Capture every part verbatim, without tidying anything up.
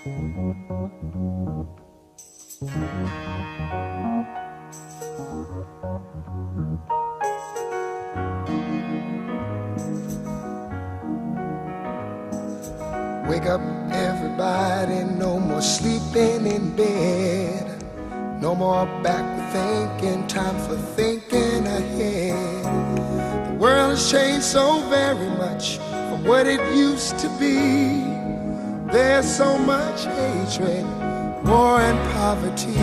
Wake up, everybody, no more sleeping in bed. No more backward thinking, time for thinking ahead. The world has changed so very much from what it used to be. There's so much hatred, war and poverty.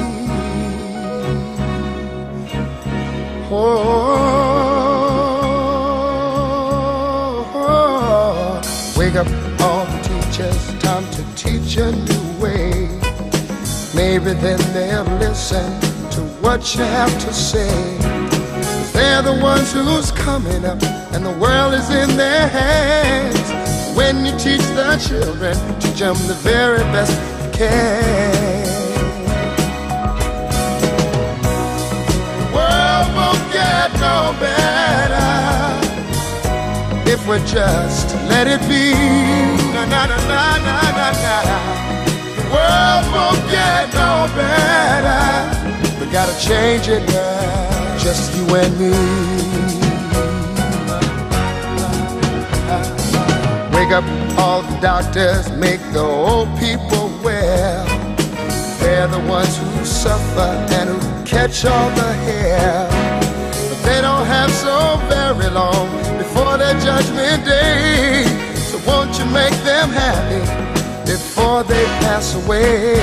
Oh, wake up all the teachers, time to teach a new way. Maybe then they'll listen to what you have to say. They're the ones who's coming up, and the world is in their hands. When you teach the children, teach them the very best you can. The world won't get no better if we just let it be. Na na na na na na na. The world won't get no better. We gotta change it now, just you and me. Wake up all the doctors, make the old people well. They're the ones who suffer and who catch all the hair. But they don't have so very long before their judgment day. So won't you make them happy before they pass away?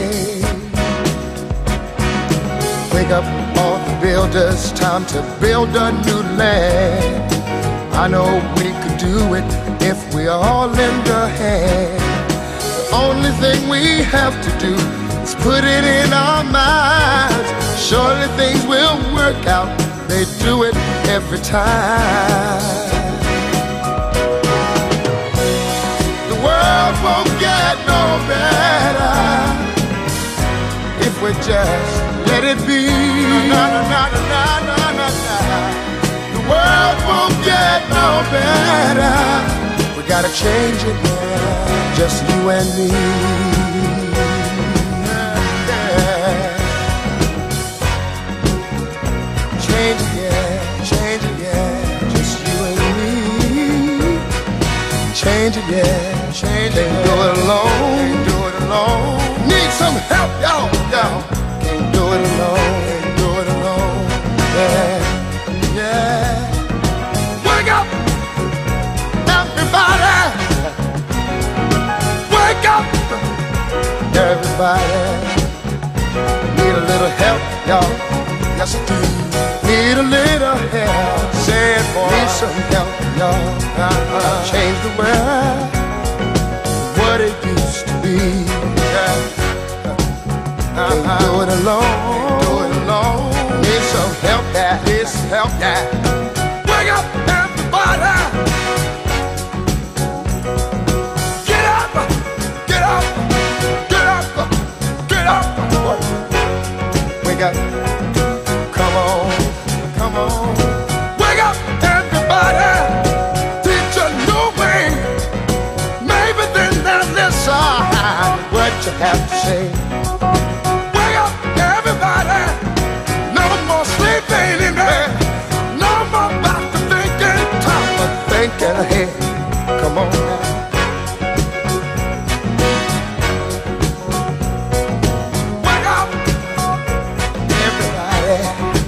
Wake up all the builders, time to build a new land. I know we could do it if we all lend a hand. The only thing we have to do is put it in our minds. Surely things will work out, they do it every time. The world won't get no better if we just let it be. Na, na, na, na, na, na, na. The world won't get no better. We gotta change it now, just you and me. Yeah. Change it, yeah, change it, yeah, just you and me. Change it, yeah, change it. Can't do it alone, can't do it alone. Need some help, y'all, y'all. Can't do it alone, can't do it alone. Yeah, yeah. Wake up, everybody. Wake up, everybody. Need a little help, y'all. Yes, I do. Need a little help. Say it, boy. Need some help, y'all. Uh-huh. Change the world, what it used to be. Yeah. Uh-huh. Can't do it alone. Can't do it alone. Need some help, yeah. Need some help, yeah. Wake up, everybody. Get up, get up, get up, get up. Wake up, come on, come on. Wake up, everybody. Teach a new way. Maybe then they'll listen what you have to say. Wake up, everybody. No more sleeping in there. No more about to thinking, time for thinking ahead. Come on now. Wake up, everybody.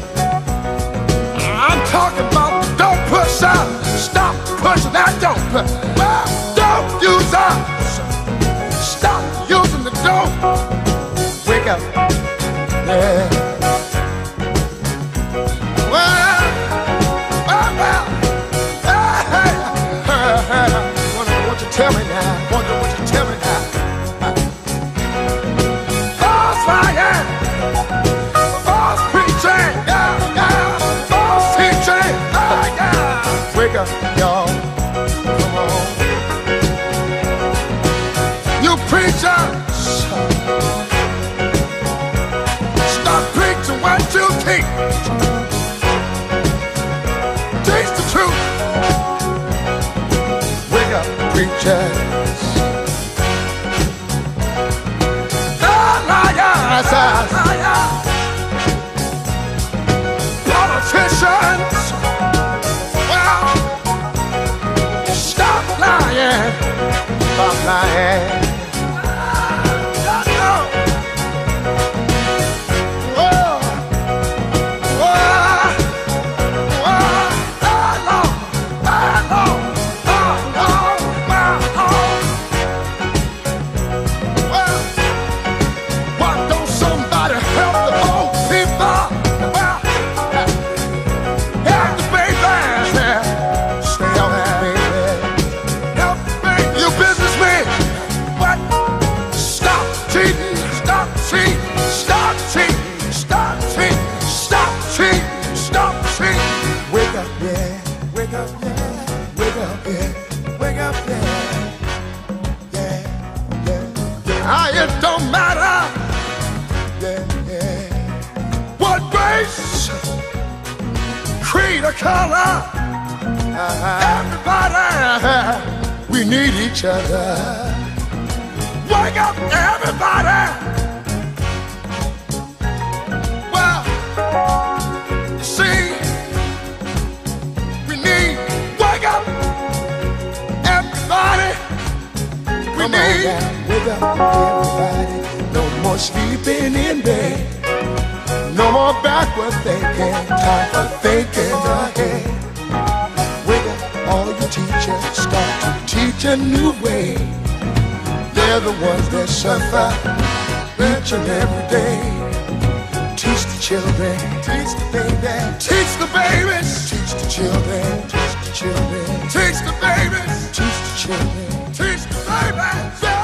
I'm talking about don't push up. Stop pushing that don't push. Well, don't use up. Stop using the don't. Wake up, yeah. Well, well, well. Hey, hey, hey. Wonder what you tell me now. Wonder what you tell me now. False fire, false preaching, yeah, yeah. False teaching, yeah, yeah. Wake up, y'all. Come on. You preachers, stop preaching what you teach. Teach the truth. Wake up, preachers. hand, by my hand. It don't matter, yeah, yeah, what race, creed, or color. Uh-huh. Everybody, we need each other. Wake up, everybody. Well, you see, we need wake up, everybody. We Come need. On, wake up, everybody. No more sleeping in bed. No more backward thinking. Time for thinking ahead. Wake up, all you teachers. Start to teach a new way. They're the ones that suffer each and every day. Teach the children. Teach the babies. Teach the babies. Teach the children. Teach the children. Teach the babies. Teach the children. Teach the babies.